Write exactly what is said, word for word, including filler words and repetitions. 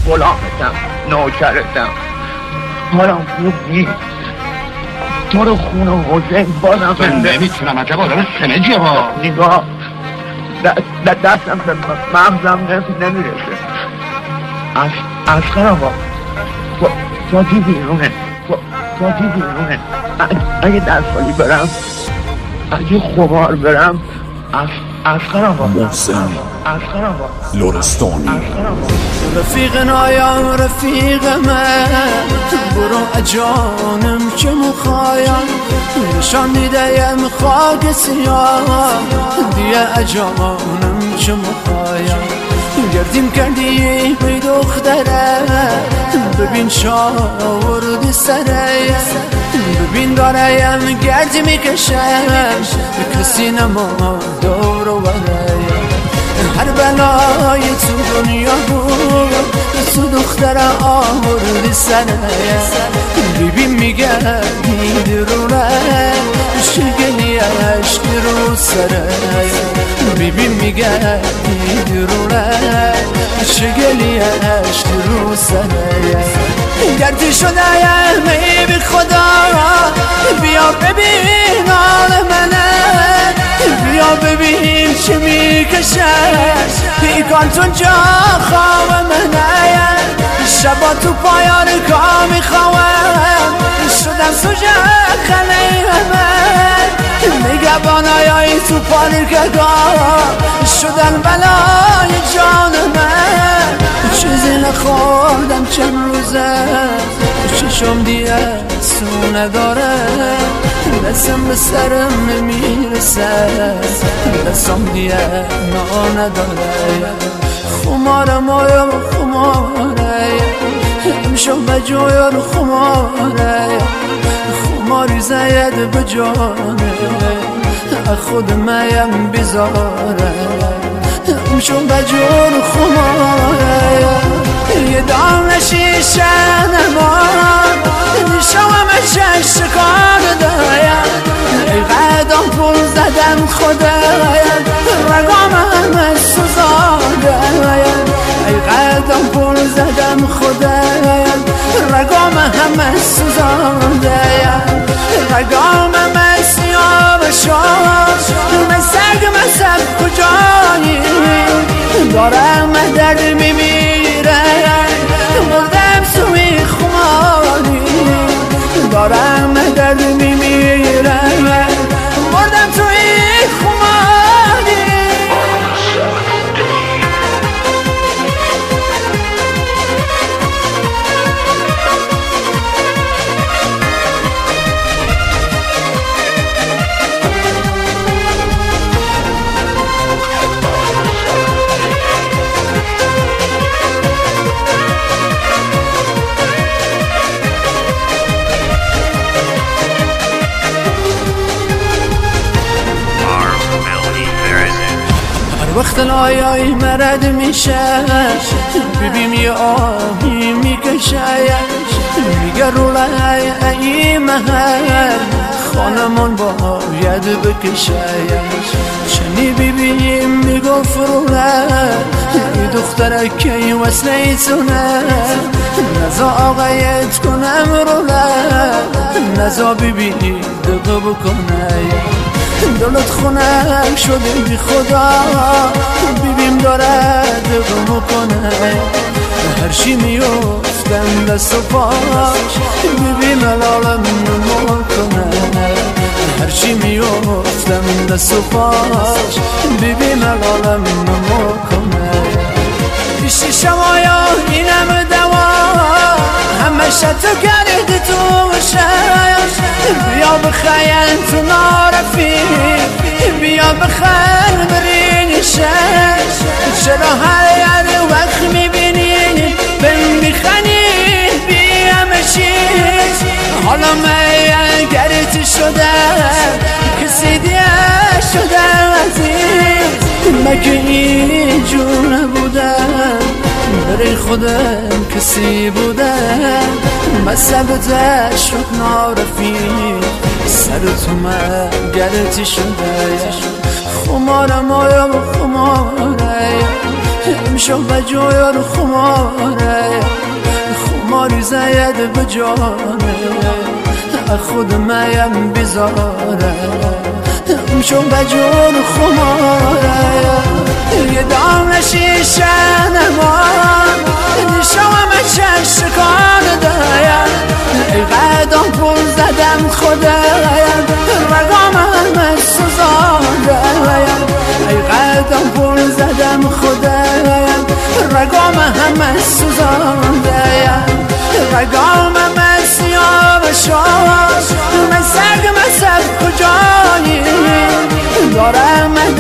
غلامتم، نوکرتم. حالم خوب نیست. تو رو خونه حسین بازم من نمیتونم عجب آدم سنجیه با نگاه دستم به مغزم نمیرسه. اسقر آقا فاتی بیرونه فاتی بیرونه. اگه دستالی برم، اگه خمار برم، اسقر آقا محسن لرستانی. رفیق نایم رفیق من، برو اجانم که مخایم نشان دیدیم خاک سیاه، دیگه اجانم که مخایم گردیم کردی بی دختره، ببین شاوردی سره، ببین داریم گردی میکشم کسی نما دور و بره. هر بلای تو دنیا بود تو دختره آوردی سره، ببین میگردی درونه شگلی عشق رو سره، ببین میگردی درونه شگلی عشق رو سره. گردی شده می بی خدا بیا ببین حال منه، بیا ببین چه میکشه پیکانتون جا خواب منه. شبا تو پایان کار میخواهم شدم سوژه خنه من، نگهبانای تو پارکگاه شدن بلای جان من. چیزی نخوردم چند روزه چشم دیگه سو نداره، دستم به سرم نمیرسه دستم دیگه نا نداره. خمارم آیا خماره امشب بجویا رو خماره، خماری زید بجانه خود میم بزاره. امشب بجویا رو خماره یه دام شیشه نمان نشوام چشت کار دایم، ای قدم پول زدم خدایم رگام همه سوزاندایم، ای قدم پول زدم خدایم رگام همه سوزاندایم، رگام همه سیاه شد من سگ مذهب کجایی دارم درد میمیره، مردم سوی خماری دارم درد میمیره، مردم توی خماری. وقت لایای مرد میشه ببین یه آهی میکشه، میگه رو لای ای محل خانمون باید بکشه. چنی ببینیم میگفت رو ای دختره که وصله تونه، نزا آقایت کنم رو نزا ببینی دقه بکنه. دلت خونک شده بی خدا ببین داره دقه میکنه، هر چی میفتم دست و پاش ببین الالم نمو کنه، هر چی میفتم دست و پاش ببین الالم نمو کنه. پیشی شمایا اینم دوا همه شتو کرده تو شش، بیا بخیل تو نارفی بیا بخیل برین شش. چرا هر هر وقت میبینی بهم میخنی بیم شیش، حالا من گرت شده کسی دیگه شده عزیز، مگه اینجور نبودم برای خودم کسی بودم، مذهبت شد نارفی سر تو من گرتی شده. خمارم آیا خماره شو بجور خماره خماری زید بجانه خود مایم بزاره شو بجور خماره یه دام شیشه نمان شوام شکان دایم ای قدم پول زدم خدایم رگام همه سوزانده ای قدم پول زدم خدایم رگام همه سوزانده رگام همه سیاه شد من سگ مسد کجایی دارم